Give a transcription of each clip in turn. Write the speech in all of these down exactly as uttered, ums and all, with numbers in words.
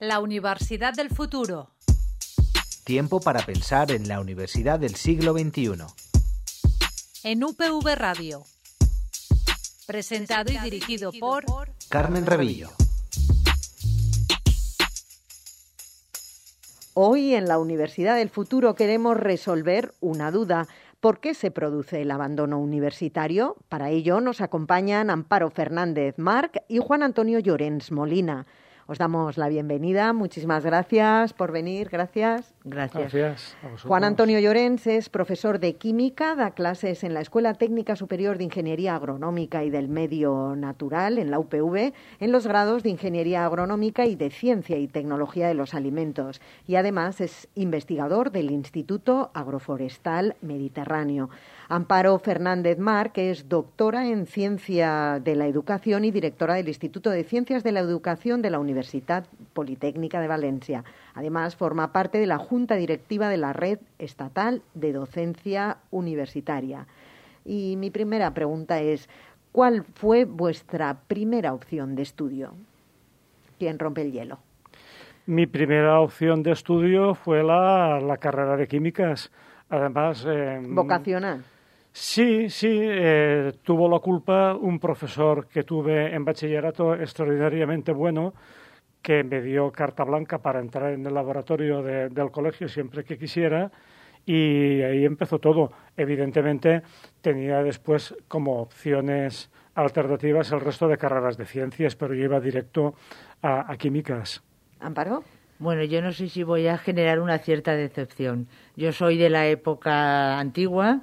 La Universidad del Futuro. Tiempo para pensar en la universidad del siglo veintiuno. En U P V Radio. Presentado y dirigido por Carmen Revillo. Hoy en la Universidad del Futuro queremos resolver una duda. ¿Por qué se produce el abandono universitario? Para ello nos acompañan Amparo Fernández Marc y Juan Antonio Llorens Molina. Os damos la bienvenida. Muchísimas gracias por venir. Gracias. Gracias. Gracias a vosotros. Juan Antonio Llorens es profesor de Química, da clases en la Escuela Técnica Superior de Ingeniería Agronómica y del Medio Natural, en la U P V, en los grados de Ingeniería Agronómica y de Ciencia y Tecnología de los Alimentos. Y además es investigador del Instituto Agroforestal Mediterráneo. Amparo Fernández Marc es doctora en Ciencia de la Educación y directora del Instituto de Ciencias de la Educación de la Universidad Politécnica de Valencia. Además, forma parte de la Junta Directiva de la Red Estatal de Docencia Universitaria. Y mi primera pregunta es, ¿cuál fue vuestra primera opción de estudio? ¿Quién rompe el hielo? Mi primera opción de estudio fue la, la carrera de químicas. Además, eh, ¿vocacional? Sí, sí. Eh, tuvo la culpa un profesor que tuve en bachillerato extraordinariamente bueno, que me dio carta blanca para entrar en el laboratorio de, del colegio siempre que quisiera, y ahí empezó todo. Evidentemente tenía después como opciones alternativas el resto de carreras de ciencias, pero yo iba directo a, a químicas. ¿Amparo? Bueno, yo no sé si voy a generar una cierta decepción. Yo soy de la época antigua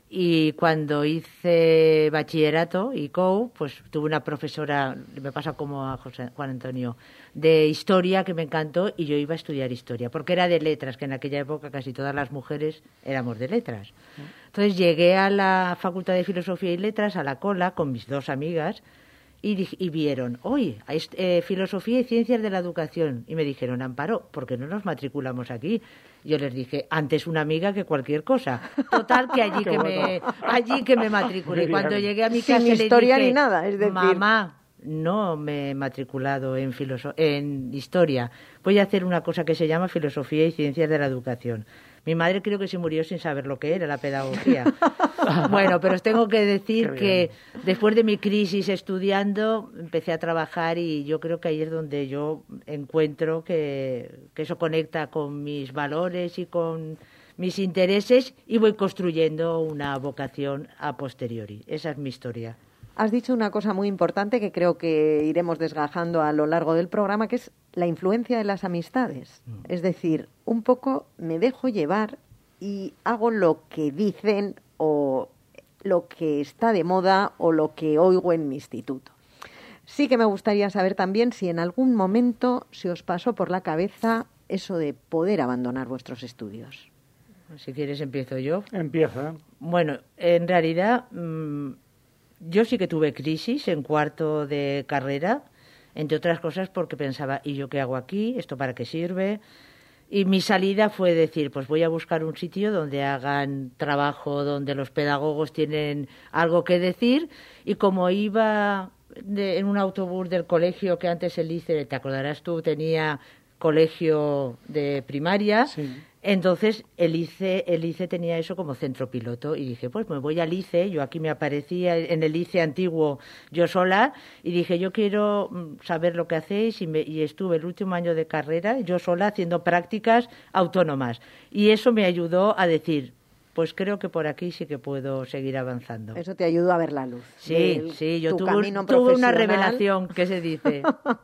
y cuando hice bachillerato y C O U, pues tuve una profesora, me pasa como a José Juan Antonio, de historia que me encantó, y yo iba a estudiar historia, porque era de letras, que en aquella época casi todas las mujeres éramos de letras. Entonces llegué a la Facultad de Filosofía y Letras, a la cola, con mis dos amigas, y, y vieron, oye, hay eh, Filosofía y Ciencias de la Educación, y me dijeron, Amparo, ¿por qué no nos matriculamos aquí? Yo les dije, antes una amiga que cualquier cosa. Total, que allí que bueno. me allí que me matriculé. Cuando llegué a mi casa Sin le historia dije, ni nada, es decir, mamá, no me he matriculado en filoso en historia. Voy a hacer una cosa que se llama Filosofía y Ciencias de la Educación. Mi madre creo que se murió sin saber lo que era la pedagogía. Bueno, pero os tengo que decir que después de mi crisis estudiando, empecé a trabajar, y yo creo que ahí es donde yo encuentro que, que eso conecta con mis valores y con mis intereses, y voy construyendo una vocación a posteriori. Esa es mi historia. Has dicho una cosa muy importante que creo que iremos desgajando a lo largo del programa, que es la influencia de las amistades. Mm. Es decir, un poco me dejo llevar y hago lo que dicen o lo que está de moda o lo que oigo en mi instituto. Sí que me gustaría saber también si en algún momento se os pasó por la cabeza eso de poder abandonar vuestros estudios. Si quieres empiezo yo. Empieza. Bueno, en realidad mmm, yo sí que tuve crisis en cuarto de carrera, entre otras cosas porque pensaba, ¿y yo qué hago aquí? ¿Esto para qué sirve? Y mi salida fue decir, pues voy a buscar un sitio donde hagan trabajo, donde los pedagogos tienen algo que decir, y como iba de, en un autobús del colegio, que antes el I C E, te acordarás tú, tenía colegio de primaria, sí. Entonces el I C E, el I C E tenía eso como centro piloto, y dije, pues me voy al I C E. Yo aquí me aparecía en el I C E antiguo yo sola, y dije, yo quiero saber lo que hacéis, y, me, y estuve el último año de carrera yo sola haciendo prácticas autónomas, y eso me ayudó a decir, pues creo que por aquí sí que puedo seguir avanzando. Eso te ayudó a ver la luz. Sí, sí, yo tuve, tuve una revelación, que se dice.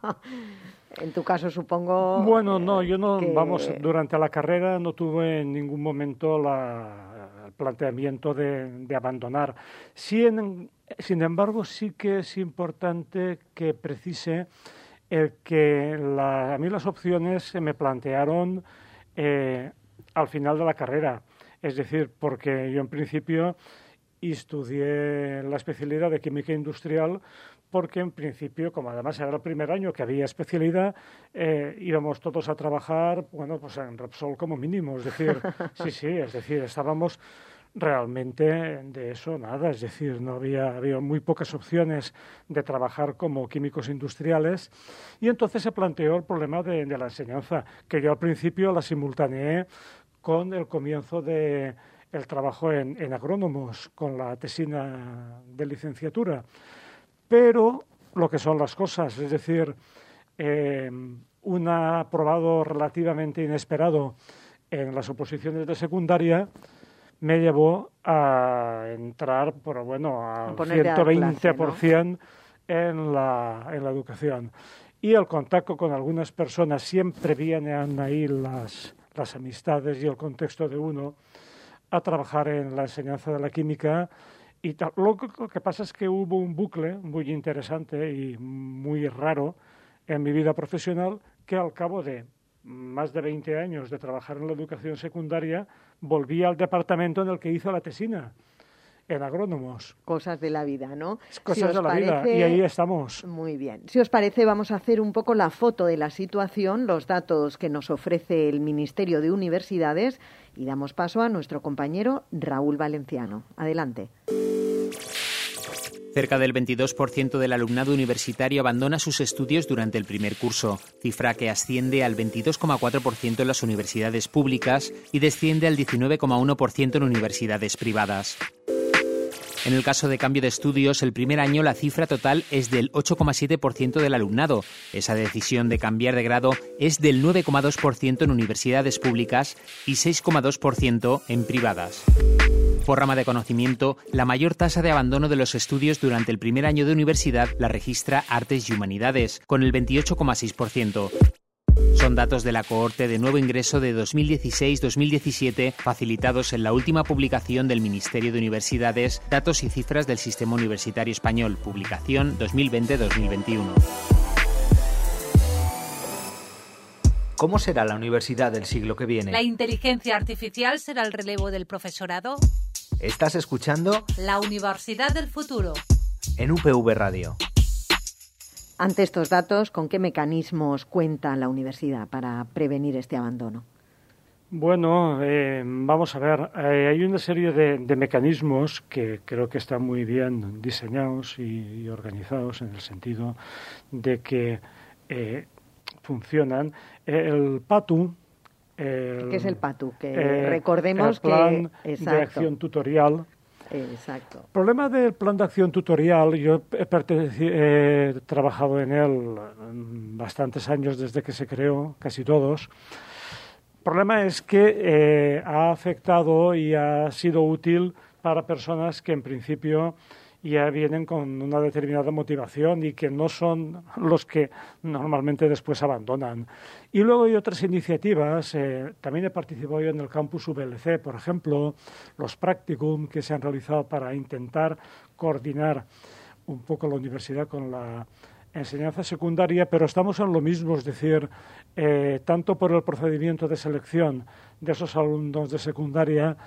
En tu caso, supongo... Bueno, no, yo no, que... vamos, durante la carrera no tuve en ningún momento la, el planteamiento de, de abandonar. Sí, en, sin embargo, sí que es importante que precise el que la, a mí las opciones se me plantearon eh, al final de la carrera. Es decir, porque yo en principio estudié la especialidad de Química Industrial, porque en principio, como además era el primer año que había especialidad, eh, íbamos todos a trabajar, bueno, pues en Repsol como mínimo, es decir, sí, sí, es decir, estábamos realmente de eso nada, es decir, no había, había muy pocas opciones de trabajar como químicos industriales y entonces se planteó el problema de, de la enseñanza, que yo al principio la simultaneé con el comienzo de el trabajo en, en agrónomos, con la tesina de licenciatura. Pero lo que son las cosas, es decir, eh, un aprobado relativamente inesperado en las oposiciones de secundaria me llevó a entrar, por bueno, al ciento veinte por ciento, ¿no? en, la, en la educación. Y el contacto con algunas personas, siempre vienen ahí las, las amistades y el contexto de uno, a trabajar en la enseñanza de la química. Y tal. Lo, que, lo que pasa es que hubo un bucle muy interesante y muy raro en mi vida profesional, que al cabo de más de veinte años de trabajar en la educación secundaria, volví al departamento en el que hizo la tesina, en agrónomos. Cosas de la vida, ¿no? Cosas si os de la parece, vida, y ahí estamos. Muy bien. Si os parece, vamos a hacer un poco la foto de la situación, los datos que nos ofrece el Ministerio de Universidades, y damos paso a nuestro compañero Raúl Valenciano. Adelante. Cerca del veintidós por ciento del alumnado universitario abandona sus estudios durante el primer curso, cifra que asciende al veintidós coma cuatro por ciento en las universidades públicas y desciende al diecinueve coma uno por ciento en universidades privadas. En el caso de cambio de estudios, el primer año la cifra total es del ocho coma siete por ciento del alumnado. Esa decisión de cambiar de grado es del nueve coma dos por ciento en universidades públicas y seis coma dos por ciento en privadas. Por rama de conocimiento, la mayor tasa de abandono de los estudios durante el primer año de universidad la registra Artes y Humanidades, con el veintiocho coma seis por ciento. Son datos de la cohorte de nuevo ingreso de dos mil dieciséis dos mil diecisiete, facilitados en la última publicación del Ministerio de Universidades, Datos y Cifras del Sistema Universitario Español, publicación dos mil veinte dos mil veintiuno. ¿Cómo será la universidad del siglo que viene? ¿La inteligencia artificial será el relevo del profesorado? ¿Estás escuchando? La Universidad del Futuro. En U P V Radio. Ante estos datos, ¿con qué mecanismos cuenta la universidad para prevenir este abandono? Bueno, eh, vamos a ver, eh, hay una serie de, de mecanismos que creo que están muy bien diseñados y, y organizados en el sentido de que eh, funcionan. El PATU. El, ¿Qué es el PATU? Que eh, recordemos el plan que de acción tutorial. Exacto. El problema del plan de acción tutorial, yo he, he trabajado en él bastantes años desde que se creó, casi todos. El problema es que eh, ha afectado y ha sido útil para personas que en principio ya vienen con una determinada motivación y que no son los que normalmente después abandonan. Y luego hay otras iniciativas, eh, también he participado yo en el campus V L C, por ejemplo, los practicum que se han realizado para intentar coordinar un poco la universidad con la enseñanza secundaria, pero estamos en lo mismo, es decir, eh, tanto por el procedimiento de selección de esos alumnos de secundaria,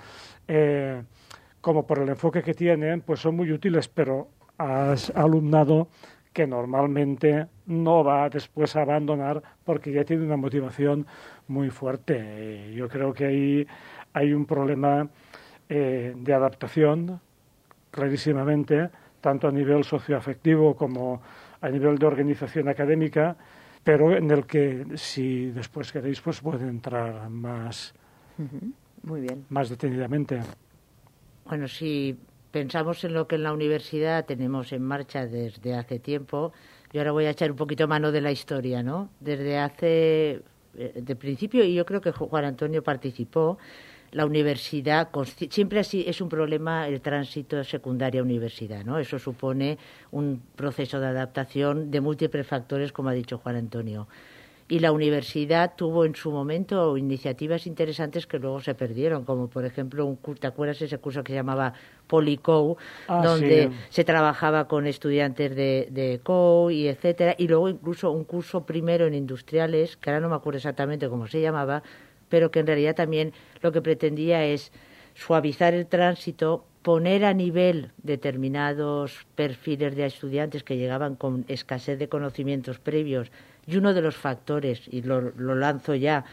eh, como por el enfoque que tienen, pues son muy útiles, pero has alumnado que normalmente no va después a abandonar porque ya tiene una motivación muy fuerte. Yo creo que ahí hay un problema eh, de adaptación, clarísimamente, tanto a nivel socioafectivo como a nivel de organización académica, pero en el que, si después queréis, pues puede entrar más, uh-huh. Muy bien. más detenidamente. Bueno, si pensamos en lo que en la universidad tenemos en marcha desde hace tiempo, yo ahora voy a echar un poquito mano de la historia, ¿no? Desde hace, de principio, y yo creo que Juan Antonio participó, la universidad, siempre así es un problema el tránsito secundaria-universidad, ¿no? Eso supone un proceso de adaptación de múltiples factores, como ha dicho Juan Antonio. Y la universidad tuvo en su momento iniciativas interesantes que luego se perdieron, como por ejemplo, un curso, ¿te acuerdas ese curso que se llamaba PoliCou, ah, donde sí. se trabajaba con estudiantes de, de C O U y etcétera, y luego incluso un curso primero en industriales, que ahora no me acuerdo exactamente cómo se llamaba, pero que en realidad también lo que pretendía es suavizar el tránsito, poner a nivel determinados perfiles de estudiantes que llegaban con escasez de conocimientos previos, y uno de los factores, y lo, lo lanzo ya,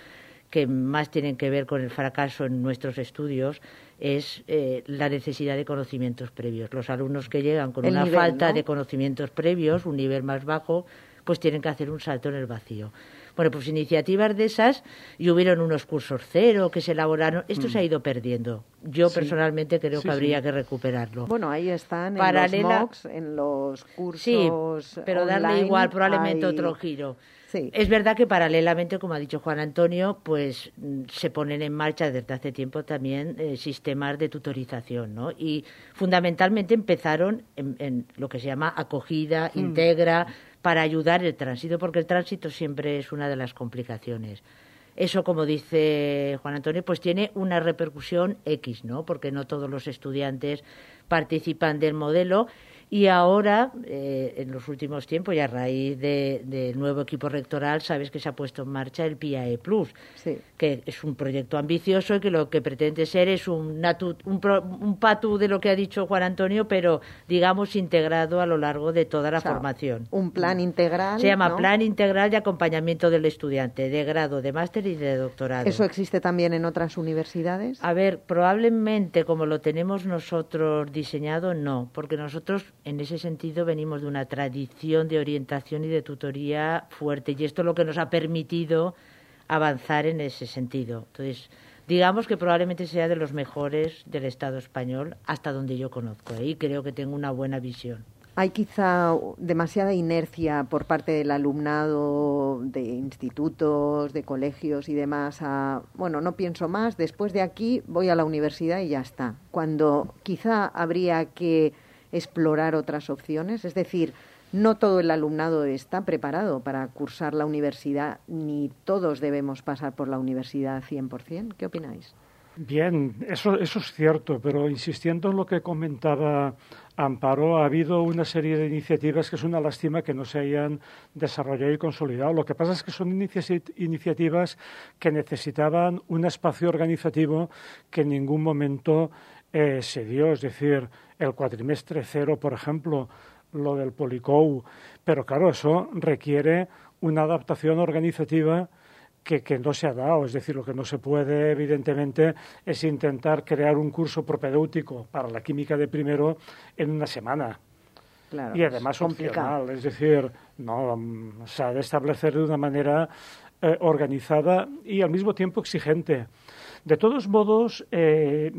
que más tienen que ver con el fracaso en nuestros estudios es eh, la necesidad de conocimientos previos. Los alumnos que llegan con el una nivel, falta ¿no? de conocimientos previos, un nivel más bajo, pues tienen que hacer un salto en el vacío. Bueno, pues iniciativas de esas, y hubieron unos cursos cero que se elaboraron, esto mm. se ha ido perdiendo. Yo sí. personalmente creo sí, que habría sí. que recuperarlo. Bueno, ahí están en Paralela... los MOOCs, en los cursos Sí, pero online, darle igual, probablemente hay... otro giro. Sí. Es verdad que paralelamente, como ha dicho Juan Antonio, pues se ponen en marcha desde hace tiempo también eh, sistemas de tutorización, ¿no? Y fundamentalmente empezaron en, en lo que se llama acogida, mm. integra, para ayudar el tránsito, porque el tránsito siempre es una de las complicaciones. Eso, como dice Juan Antonio, pues tiene una repercusión X, ¿no? Porque no todos los estudiantes participan del modelo. Y ahora, eh, en los últimos tiempos, y a raíz del de nuevo equipo rectoral, sabes que se ha puesto en marcha el P I A E Plus, sí. que es un proyecto ambicioso y que lo que pretende ser es un, natu, un, pro, un patu de lo que ha dicho Juan Antonio, pero, digamos, integrado a lo largo de toda la o sea, formación. Un plan integral. Se llama ¿no? Plan Integral de Acompañamiento del Estudiante, de grado, de máster y de doctorado. ¿Eso existe también en otras universidades? A ver, probablemente como lo tenemos nosotros diseñado, no, porque nosotros en ese sentido venimos de una tradición de orientación y de tutoría fuerte y esto es lo que nos ha permitido avanzar en ese sentido. Entonces, digamos que probablemente sea de los mejores del Estado español hasta donde yo conozco y creo que tengo una buena visión. Hay quizá demasiada inercia por parte del alumnado de institutos, de colegios y demás a, bueno, no pienso más, después de aquí voy a la universidad y ya está. Cuando quizá habría que explorar otras opciones, es decir, no todo el alumnado está preparado para cursar la universidad, ni todos debemos pasar por la universidad cien por ciento. ¿Qué opináis? Bien, eso, eso es cierto, pero insistiendo en lo que comentaba Amparo, ha habido una serie de iniciativas que es una lástima que no se hayan desarrollado y consolidado. Lo que pasa es que son inici- iniciativas que necesitaban un espacio organizativo que en ningún momento eh, se dio, es decir, el cuatrimestre cero, por ejemplo, lo del Policou, pero claro, eso requiere una adaptación organizativa que, que no se ha dado, es decir, lo que no se puede, evidentemente, es intentar crear un curso propedéutico para la química de primero en una semana. Claro, y además opcional, es decir, no, se ha de establecer de una manera eh, organizada y al mismo tiempo exigente. De todos modos, eh,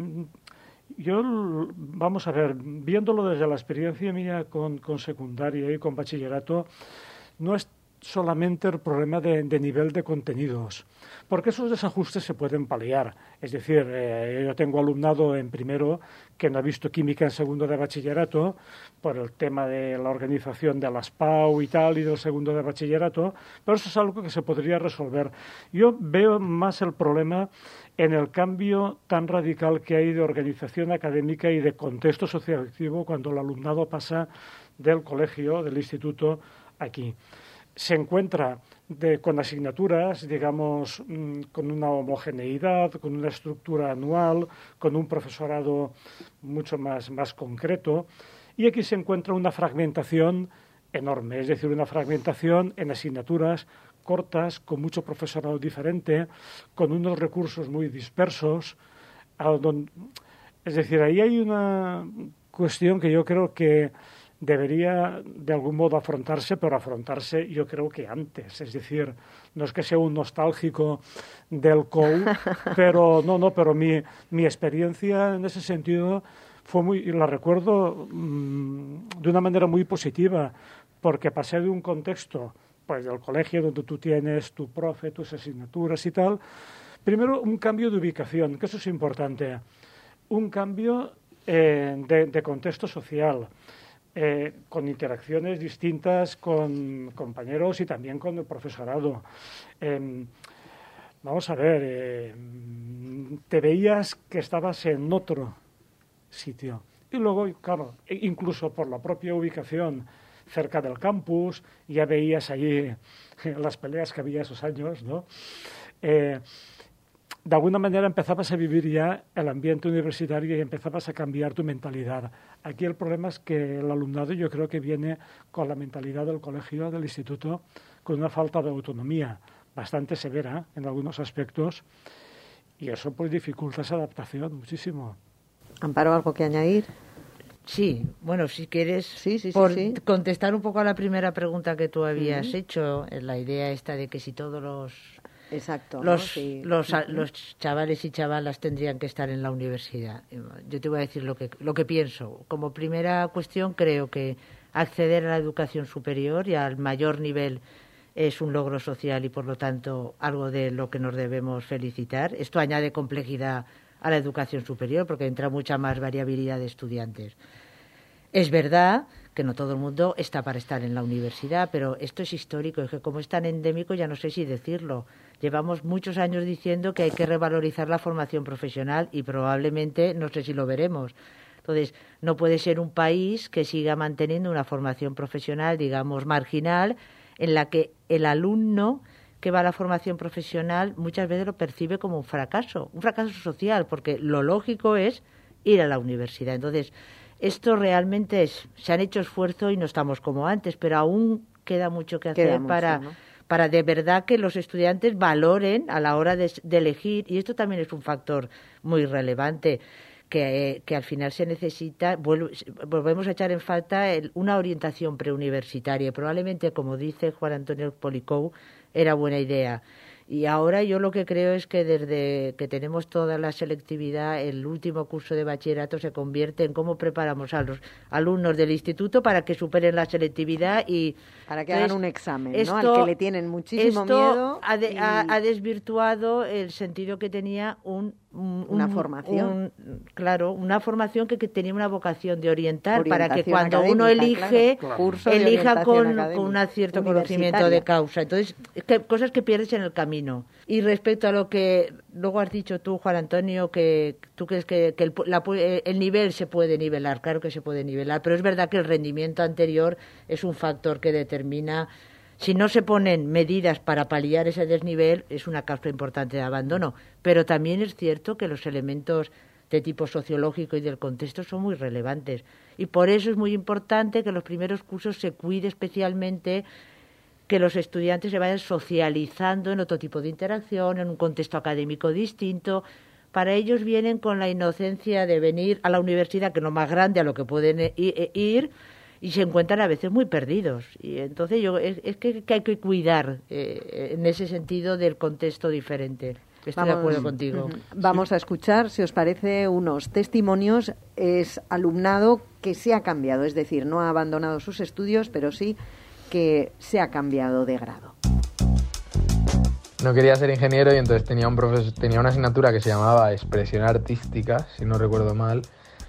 yo, vamos a ver, viéndolo desde la experiencia mía con, con secundaria y con bachillerato, no es solamente el problema de, de nivel de contenidos, porque esos desajustes se pueden paliar. Es decir, eh, yo tengo alumnado en primero que no ha visto química en segundo de bachillerato por el tema de la organización de las P A U y tal y del segundo de bachillerato, pero eso es algo que se podría resolver. Yo veo más el problema en el cambio tan radical que hay de organización académica y de contexto socioafectivo cuando el alumnado pasa del colegio, del instituto, aquí. Se encuentra de, con asignaturas, digamos, mmm, con una homogeneidad, con una estructura anual, con un profesorado mucho más, más concreto, y aquí se encuentra una fragmentación enorme, es decir, una fragmentación en asignaturas cortas, con mucho profesorado diferente, con unos recursos muy dispersos. Es decir, ahí hay una cuestión que yo creo que debería de algún modo afrontarse, pero afrontarse yo creo que antes. Es decir, no es que sea un nostálgico del C O U, pero no, no, pero mi, mi experiencia en ese sentido fue muy, y la recuerdo mmm, de una manera muy positiva, porque pasé de un contexto pues del colegio donde tú tienes tu profe, tus asignaturas y tal, primero un cambio de ubicación, que eso es importante, un cambio eh, de, de contexto social, Eh, con interacciones distintas con compañeros y también con el profesorado. Eh, vamos a ver, eh, te veías que estabas en otro sitio. Y luego, claro, incluso por la propia ubicación cerca del campus, ya veías allí las peleas que había esos años, ¿no? Eh, de alguna manera empezabas a vivir ya el ambiente universitario y empezabas a cambiar tu mentalidad. Aquí el problema es que el alumnado yo creo que viene con la mentalidad del colegio, del instituto, con una falta de autonomía. bastante severa en algunos aspectos, y eso pues dificulta esa adaptación muchísimo. Amparo, ¿algo que añadir? Sí, bueno, si quieres, sí, sí, por sí, sí. contestar un poco a la primera pregunta que tú habías uh-huh. hecho, la idea esta de que si todos los Exacto, los, ¿no? Sí. los, uh-huh. los chavales y chavalas tendrían que estar en la universidad. Yo te voy a decir lo que lo que pienso. Como primera cuestión, creo que acceder a la educación superior y al mayor nivel es un logro social y, por lo tanto, algo de lo que nos debemos felicitar. Esto añade complejidad a la educación superior porque entra mucha más variabilidad de estudiantes. Es verdad que no todo el mundo está para estar en la universidad, pero esto es histórico, es que como es tan endémico ya no sé si decirlo. Llevamos muchos años diciendo que hay que revalorizar la formación profesional y probablemente no sé si lo veremos. Entonces, no puede ser un país que siga manteniendo una formación profesional, digamos, marginal, en la que el alumno que va a la formación profesional muchas veces lo percibe como un fracaso, un fracaso social, porque lo lógico es ir a la universidad. Entonces, esto realmente es, se han hecho esfuerzos y no estamos como antes, pero aún queda mucho que hacer queda mucho, para, ¿no? para de verdad que los estudiantes valoren a la hora de, de elegir, y esto también es un factor muy relevante, que, que al final se necesita, vuelvo, volvemos a echar en falta el, una orientación preuniversitaria. Probablemente, como dice Juan Antonio Policou, era buena idea. Y ahora yo lo que creo es que desde que tenemos toda la selectividad, el último curso de bachillerato se convierte en cómo preparamos a los alumnos del instituto para que superen la selectividad y para que entonces, hagan un examen, ¿no? Esto, al que le tienen muchísimo esto miedo. Ha, de, y... ha, ha desvirtuado el sentido que tenía un, un una un, formación. Un, claro, una formación que, que tenía una vocación de orientar para que cuando académica, uno elige, claro, curso elija con, con un cierto conocimiento de causa. Entonces, que, cosas que pierdes en el camino. Y respecto a lo que luego has dicho tú, Juan Antonio, que tú crees que, que el, la, el nivel se puede nivelar, claro que se puede nivelar, pero es verdad que el rendimiento anterior es un factor que determina, si no se ponen medidas para paliar ese desnivel, es una causa importante de abandono. Pero también es cierto que los elementos de tipo sociológico y del contexto son muy relevantes. Y por eso es muy importante que en los primeros cursos se cuide especialmente que los estudiantes se vayan socializando en otro tipo de interacción, en un contexto académico distinto. Para ellos vienen con la inocencia de venir a la universidad, que es lo más grande a lo que pueden ir, y se encuentran a veces muy perdidos. Y entonces yo es, es que, que hay que cuidar eh, en ese sentido del contexto diferente. Estoy Vamos, de acuerdo contigo. Uh-huh. Vamos a escuchar, si os parece, unos testimonios. Es alumnado que se ha cambiado, es decir, no ha abandonado sus estudios, pero sí que se ha cambiado de grado. No quería ser ingeniero y entonces tenía un profesor, tenía una asignatura que se llamaba expresión artística, si no recuerdo mal,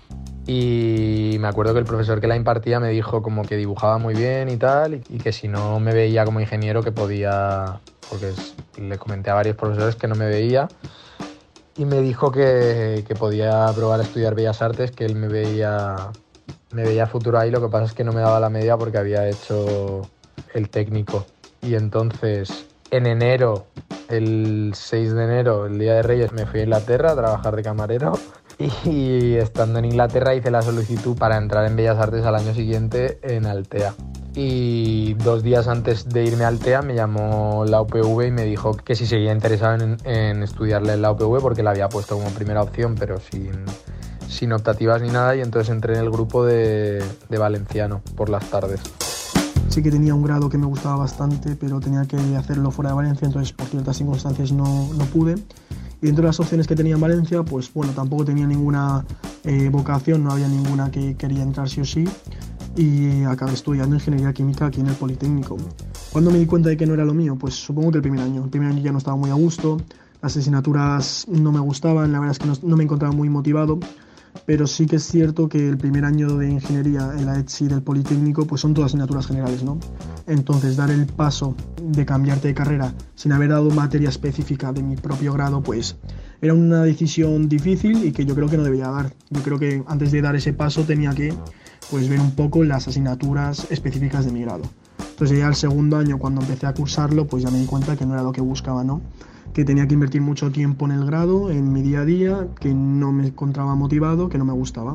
y me acuerdo que el profesor que la impartía me dijo como que dibujaba muy bien y tal, y, y que si no me veía como ingeniero que podía, porque es, le comenté a varios profesores que no me veía, y me dijo que, que podía probar a estudiar Bellas Artes, que él me veía... Me veía futuro ahí, lo que pasa es que no me daba la media porque había hecho el técnico. Y entonces, en enero, el seis de enero, el Día de Reyes, me fui a Inglaterra a trabajar de camarero. Y estando en Inglaterra hice la solicitud para entrar en Bellas Artes al año siguiente en Altea. Y dos días antes de irme a Altea me llamó la U P V y me dijo que si seguía interesado en, en estudiarle en la U P V porque la había puesto como primera opción, pero sin... sin optativas ni nada, y entonces entré en el grupo de, de Valenciano por las tardes. Sí que tenía un grado que me gustaba bastante, pero tenía que hacerlo fuera de Valencia, entonces por ciertas circunstancias no, no pude. Y dentro de las opciones que tenía en Valencia, pues bueno, tampoco tenía ninguna eh, vocación, no había ninguna que quería entrar sí o sí, y acabé estudiando Ingeniería Química aquí en el Politécnico. ¿Cuándo me di cuenta de que no era lo mío? Pues supongo que el primer año. El primer año ya no estaba muy a gusto, las asignaturas no me gustaban, la verdad es que no, no me encontraba muy motivado. Pero sí que es cierto que el primer año de ingeniería en la E T S I del Politécnico pues son todas asignaturas generales, ¿no? Entonces dar el paso de cambiarte de carrera sin haber dado materia específica de mi propio grado pues era una decisión difícil y que yo creo que no debía dar. Yo creo que antes de dar ese paso tenía que pues ver un poco las asignaturas específicas de mi grado. Entonces ya el segundo año cuando empecé a cursarlo pues ya me di cuenta que no era lo que buscaba, ¿no? Que tenía que invertir mucho tiempo en el grado, en mi día a día, que no me encontraba motivado, que no me gustaba.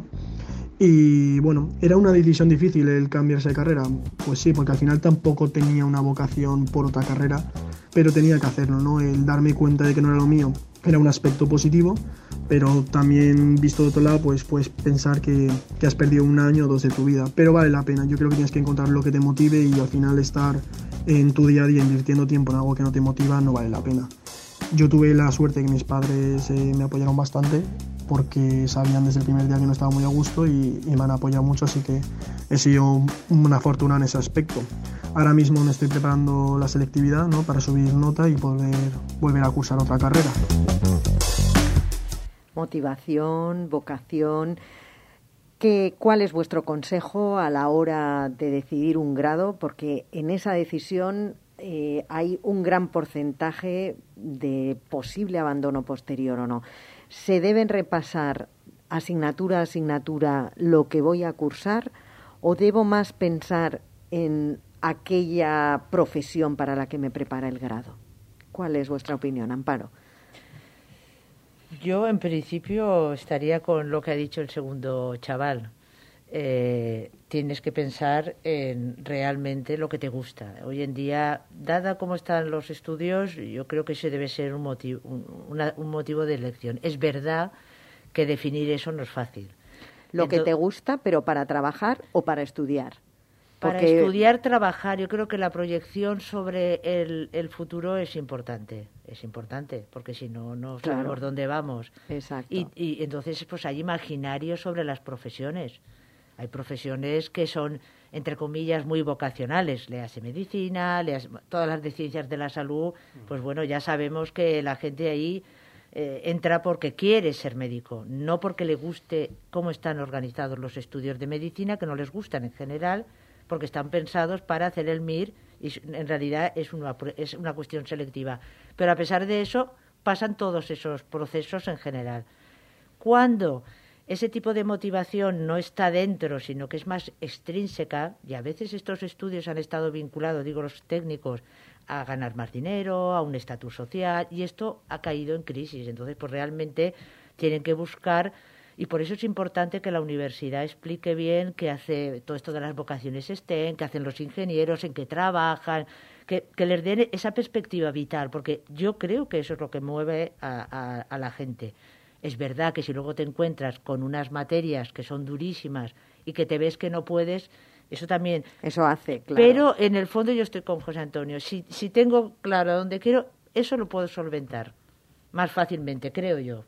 Y bueno, ¿era una decisión difícil el cambiarse de carrera? Pues sí, porque al final tampoco tenía una vocación por otra carrera, pero tenía que hacerlo, ¿no? El darme cuenta de que no era lo mío era un aspecto positivo, pero también visto de otro lado, pues puedes pensar que, que has perdido un año o dos de tu vida, pero vale la pena. Yo creo que tienes que encontrar lo que te motive y al final estar en tu día a día invirtiendo tiempo en algo que no te motiva no vale la pena. Yo tuve la suerte de que mis padres eh, me apoyaron bastante porque sabían desde el primer día que no estaba muy a gusto y, y me han apoyado mucho, así que he sido una fortuna en ese aspecto. Ahora mismo me estoy preparando la selectividad, ¿no?, para subir nota y poder volver a cursar otra carrera. Motivación, vocación. ¿Qué, ¿Cuál es vuestro consejo a la hora de decidir un grado? Porque en esa decisión eh, hay un gran porcentaje de posible abandono posterior o no. ¿Se deben repasar asignatura a asignatura lo que voy a cursar o debo más pensar en aquella profesión para la que me prepara el grado? ¿Cuál es vuestra opinión, Amparo? Yo, en principio, estaría con lo que ha dicho el segundo chaval. Eh, tienes que pensar en realmente lo que te gusta. Hoy en día, dada cómo están los estudios, yo creo que ese debe ser un motivo, un, una, un motivo de elección. Es verdad que definir eso no es fácil. Lo Entonces, que te gusta, pero para trabajar o para estudiar. Para Porque... estudiar, trabajar, yo creo que la proyección sobre el, el futuro es importante, es importante, porque si no, no Claro. sabemos dónde vamos. Exacto. Y, y entonces, pues hay imaginarios sobre las profesiones. Hay profesiones que son, entre comillas, muy vocacionales. Léase medicina, léase, todas las de ciencias de la salud, pues bueno, ya sabemos que la gente ahí eh, entra porque quiere ser médico, no porque le guste cómo están organizados los estudios de medicina, que no les gustan en general, porque están pensados para hacer el M I R y en realidad es una, es una cuestión selectiva. Pero a pesar de eso, pasan todos esos procesos en general. Cuando ese tipo de motivación no está dentro, sino que es más extrínseca, y a veces estos estudios han estado vinculados, digo los técnicos, a ganar más dinero, a un estatus social, y esto ha caído en crisis. Entonces, pues realmente tienen que buscar. Y por eso es importante que la universidad explique bien qué hace todo esto de las vocaciones STEM, qué hacen los ingenieros, en qué trabajan, que, que les den esa perspectiva vital, porque yo creo que eso es lo que mueve a, a, a la gente. Es verdad que si luego te encuentras con unas materias que son durísimas y que te ves que no puedes, eso también... Eso hace, claro. Pero en el fondo yo estoy con José Antonio. Si, si tengo claro a dónde quiero, eso lo puedo solventar más fácilmente, creo yo.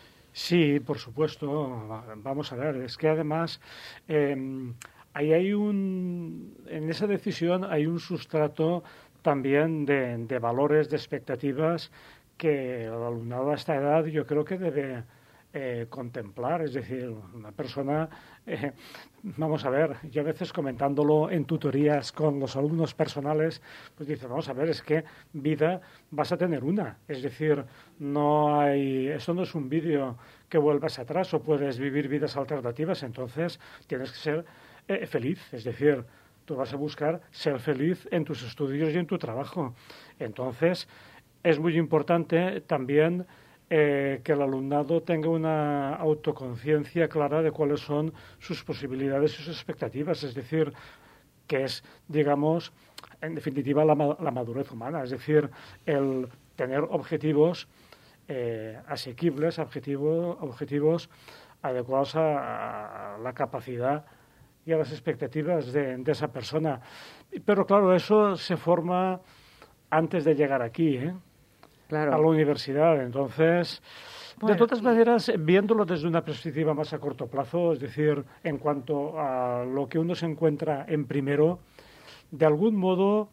Sí, por supuesto. Vamos a ver, es que además eh, ahí hay un, en esa decisión hay un sustrato también de, de valores, de expectativas que el alumnado a esta edad yo creo que debe eh, contemplar. Es decir, una persona, eh, vamos a ver, yo a veces comentándolo en tutorías con los alumnos personales, pues dicen, vamos a ver, es que vida vas a tener una. Es decir, no hay, esto no es un vídeo que vuelvas atrás o puedes vivir vidas alternativas, entonces tienes que ser eh, feliz. Es decir, tú vas a buscar ser feliz en tus estudios y en tu trabajo. Entonces, es muy importante también eh, que el alumnado tenga una autoconciencia clara de cuáles son sus posibilidades y sus expectativas. Es decir, que es, digamos, en definitiva, la, la madurez humana. Es decir, el tener objetivos eh, asequibles, objetivo, objetivos adecuados a, a la capacidad y a las expectativas de, de esa persona. Pero claro, eso se forma antes de llegar aquí, ¿eh? Claro. A la universidad. Entonces, bueno, de todas maneras, viéndolo desde una perspectiva más a corto plazo, es decir, en cuanto a lo que uno se encuentra en primero, de algún modo,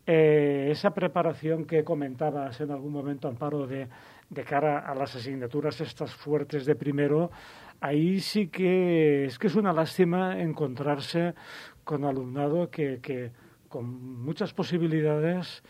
eh, esa preparación que comentabas en algún momento, Amparo, de, de cara a las asignaturas estas fuertes de primero, ahí sí que es que es una lástima encontrarse con alumnado que, que con muchas posibilidades,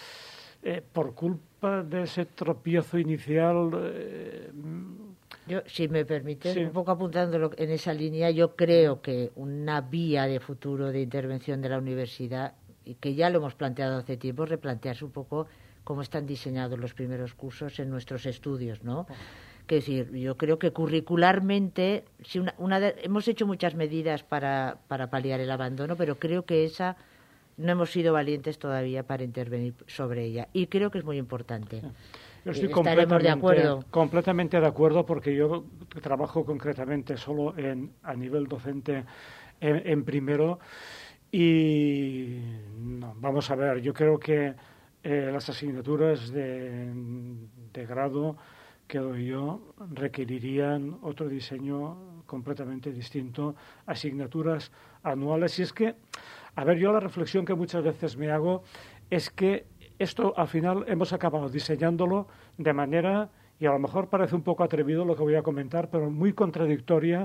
eh, por culpa de ese tropiezo inicial. Eh, yo, si me permite, sí. un poco apuntándolo en esa línea, yo creo que una vía de futuro de intervención de la universidad, y que ya lo hemos planteado hace tiempo, es replantearse un poco cómo están diseñados los primeros cursos en nuestros estudios, ¿no? Oh. Es decir, yo creo que curricularmente, si una, una de, hemos hecho muchas medidas para, para paliar el abandono, pero creo que esa no hemos sido valientes todavía para intervenir sobre ella. Y creo que es muy importante. Yo estoy Estaremos de acuerdo. completamente de acuerdo, porque yo trabajo concretamente solo en a nivel docente en, en primero y no, vamos a ver, yo creo que eh, las asignaturas de, de grado que doy yo requerirían otro diseño completamente distinto, asignaturas anuales. Y es que, a ver, yo la reflexión que muchas veces me hago es que esto al final hemos acabado diseñándolo de manera, y a lo mejor parece un poco atrevido lo que voy a comentar, pero muy contradictoria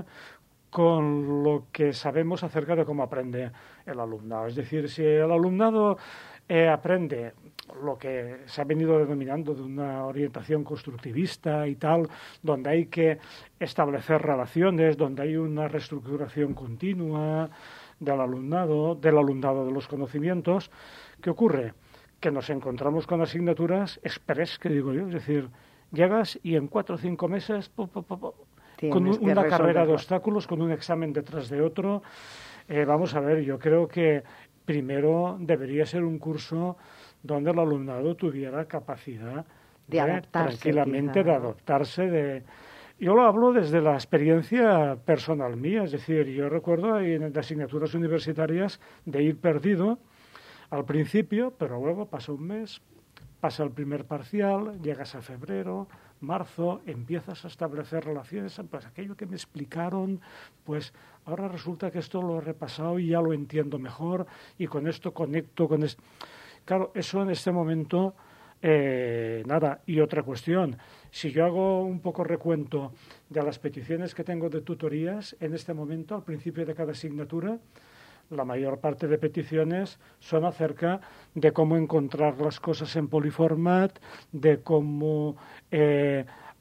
con lo que sabemos acerca de cómo aprende el alumnado. Es decir, si el alumnado eh, aprende lo que se ha venido denominando de una orientación constructivista y tal, donde hay que establecer relaciones, donde hay una reestructuración continua del alumnado, del alumnado de los conocimientos, ¿qué ocurre? Que nos encontramos con asignaturas express, que digo yo, es decir, llegas y en cuatro o cinco meses po, po, po, po, con un, una carrera de obstáculos, con un examen detrás de otro. Eh, vamos a ver, yo creo que primero debería ser un curso donde el alumnado tuviera capacidad de, de adaptarse, tranquilamente, quizá, de adaptarse, de... Yo lo hablo desde la experiencia personal mía, es decir, yo recuerdo en asignaturas universitarias de ir perdido al principio, pero luego pasa un mes, pasa el primer parcial, llegas a febrero, marzo, empiezas a establecer relaciones, pues aquello que me explicaron, pues ahora resulta que esto lo he repasado y ya lo entiendo mejor y con esto conecto con esto. Claro, eso en este momento, eh, nada. Y otra cuestión, si yo hago un poco recuento de las peticiones que tengo de tutorías, en este momento, al principio de cada asignatura, la mayor parte de peticiones son acerca de cómo encontrar las cosas en Polyformat, de cómo eh,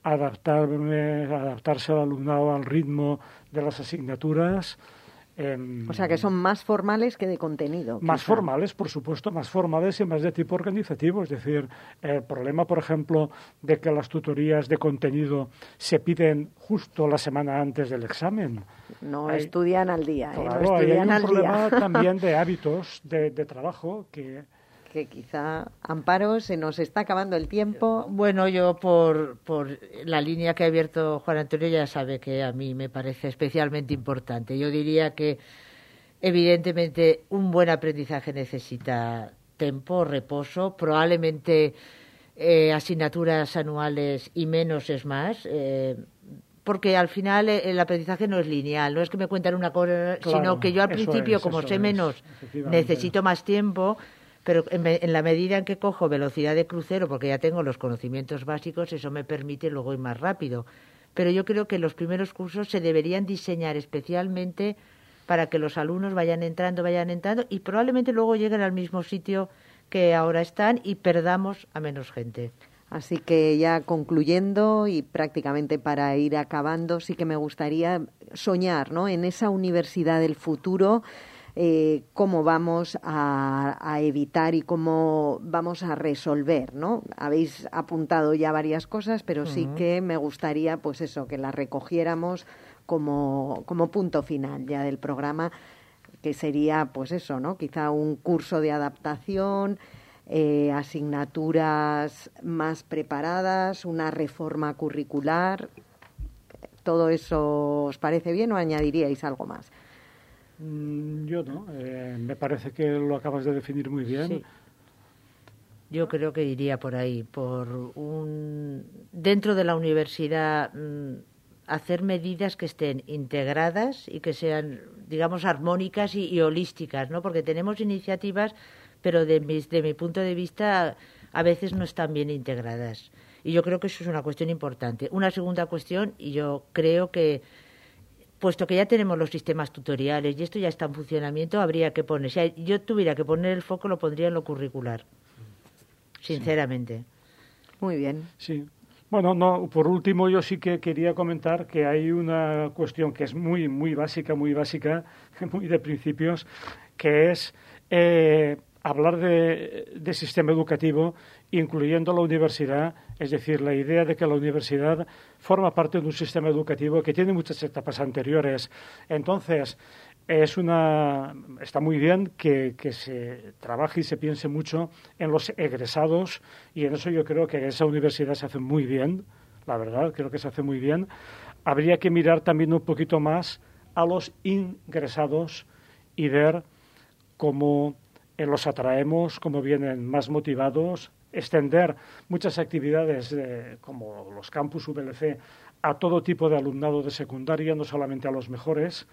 adaptarme, adaptarse al alumnado al ritmo de las asignaturas. Eh, o sea, que son más formales que de contenido. Más quizá. formales, por supuesto, más formales y más de tipo organizativo. Es decir, el problema, por ejemplo, de que las tutorías de contenido se piden justo la semana antes del examen. No hay, estudian al día, ¿eh? Claro, no estudian hay al un problema día. también de hábitos de, de trabajo que... que quizá, Amparo, se nos está acabando el tiempo. Bueno, yo por, por la línea que ha abierto Juan Antonio ya sabe que a mí me parece especialmente importante. Yo diría que evidentemente un buen aprendizaje necesita tiempo, reposo, probablemente eh, asignaturas anuales y menos es más, eh, porque al final el aprendizaje no es lineal, no es que me cuentan una cosa, Claro, sino que yo al principio, es, como sé es, menos, necesito más tiempo. Pero en, en la medida en que cojo velocidad de crucero, porque ya tengo los conocimientos básicos, eso me permite luego ir más rápido. Pero yo creo que los primeros cursos se deberían diseñar especialmente para que los alumnos vayan entrando, vayan entrando y probablemente luego lleguen al mismo sitio que ahora están y perdamos a menos gente. Así que ya concluyendo y prácticamente para ir acabando, sí que me gustaría soñar, ¿no?, en esa universidad del futuro. Eh, cómo vamos a, a evitar y cómo vamos a resolver, ¿no? Habéis apuntado ya varias cosas, pero uh-huh. sí que me gustaría, pues eso, que las recogiéramos como, como punto final ya del programa, que sería, pues eso, ¿no? Quizá un curso de adaptación, eh, asignaturas más preparadas, una reforma curricular. ¿Todo eso os parece bien o añadiríais algo más? Yo no, eh, me parece que lo acabas de definir muy bien. Sí. Yo creo que iría por ahí, por un dentro de la universidad mmm, hacer medidas que estén integradas y que sean, digamos, armónicas y, y holísticas, ¿no? Porque tenemos iniciativas, pero de mi, de mi punto de vista a veces no están bien integradas. Y yo creo que eso es una cuestión importante. Una segunda cuestión, y yo creo que puesto que ya tenemos los sistemas tutoriales y esto ya está en funcionamiento, habría que poner, si yo tuviera que poner el foco, lo pondría en lo curricular, sinceramente. Sí. Muy bien. Sí. Bueno, no, por último, yo sí que quería comentar que hay una cuestión que es muy, muy básica, muy básica, muy de principios, que es eh, hablar de, de sistema educativo, incluyendo la universidad, es decir, la idea de que la universidad forma parte de un sistema educativo que tiene muchas etapas anteriores. Entonces, es una, está muy bien que, que se trabaje y se piense mucho en los egresados, y en eso yo creo que esa universidad se hace muy bien, la verdad, creo que se hace muy bien. Habría que mirar también un poquito más a los ingresados y ver cómo eh, los atraemos, cómo vienen más motivados, extender muchas actividades eh, como los campus V L C a todo tipo de alumnado de secundaria, no solamente a los mejores.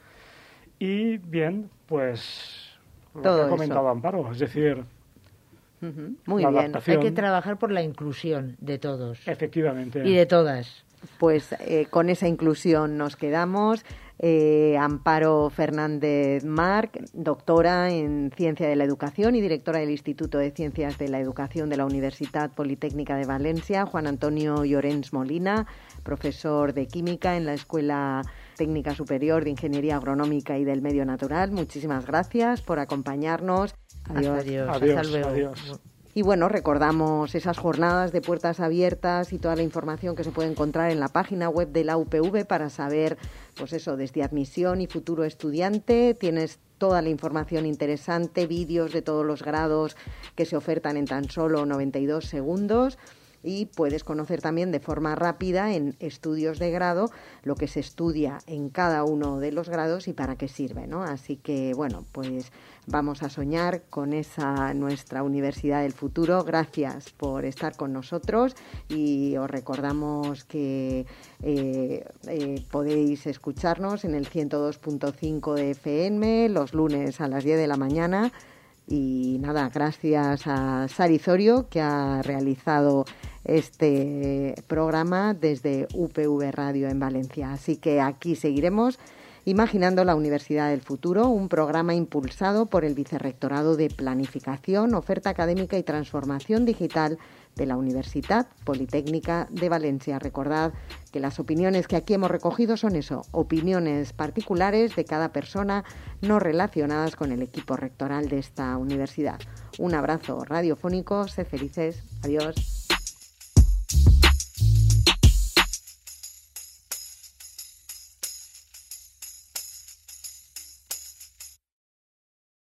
Y bien, pues lo Todo que ha comentado eso. Amparo, es decir, Uh-huh. Muy la bien. adaptación. Hay que trabajar por la inclusión de todos Efectivamente. y de todas. Pues eh, con esa inclusión nos quedamos. Eh, Amparo Fernández Marc, doctora en Ciencia de la Educación y directora del Instituto de Ciencias de la Educación de la Universitat Politécnica de Valencia. Juan Antonio Llorens Molina, profesor de Química en la Escuela Técnica Superior de Ingeniería Agronómica y del Medio Natural. Muchísimas gracias por acompañarnos. Adiós. Adiós. Adiós, Hasta luego. adiós. Y bueno, recordamos esas jornadas de puertas abiertas y toda la información que se puede encontrar en la página web de la U P V para saber, pues eso, desde admisión y futuro estudiante. Tienes toda la información interesante, vídeos de todos los grados que se ofertan en tan solo noventa y dos segundos. Y puedes conocer también de forma rápida en estudios de grado lo que se estudia en cada uno de los grados y para qué sirve, ¿no? Así que, bueno, pues vamos a soñar con esa nuestra universidad del futuro. Gracias por estar con nosotros y os recordamos que eh, eh, podéis escucharnos en el ciento dos punto cinco de F M los lunes a las diez de la mañana. Y nada, gracias a Sari Zorio, que ha realizado este programa desde U P V Radio en Valencia. Así que aquí seguiremos Imaginando la Universidad del Futuro, un programa impulsado por el Vicerrectorado de Planificación, Oferta Académica y Transformación Digital de la Universitat Politécnica de Valencia. Recordad que las opiniones que aquí hemos recogido son eso, opiniones particulares de cada persona no relacionadas con el equipo rectoral de esta universidad. Un abrazo radiofónico, sed felices, adiós.